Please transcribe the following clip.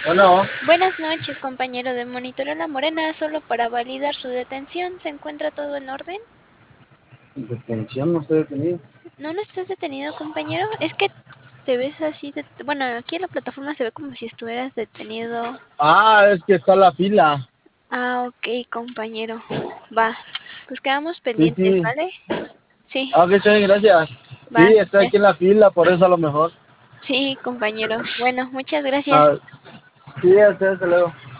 Bueno, Buenas noches, compañero de Monitoreo La Morena. Solo para validar su detención, ¿se encuentra todo en orden? detención, no estoy detenido. ¿No estás detenido, compañero? Es que te ves así. Bueno, aquí en la plataforma se ve como si estuvieras detenido. Ah, es que está la fila. Ah, ok, compañero. Va. Pues quedamos Sí, pendientes, sí. ¿vale? Sí, Ah, ok, está bien, gracias. va. Sí, estoy aquí en la fila, por eso a lo mejor. Sí, compañero. Bueno, muchas gracias. Ah, sí, hasta luego.